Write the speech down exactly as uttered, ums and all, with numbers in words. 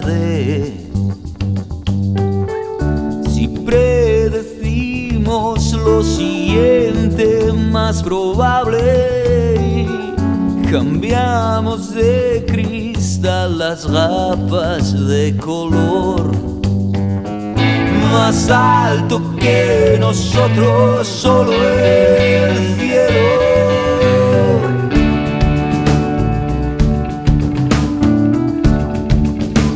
tarde. Si predecimos lo siguiente más probable, cambiamos de cristal las gafas de color. Más alto que nosotros solo es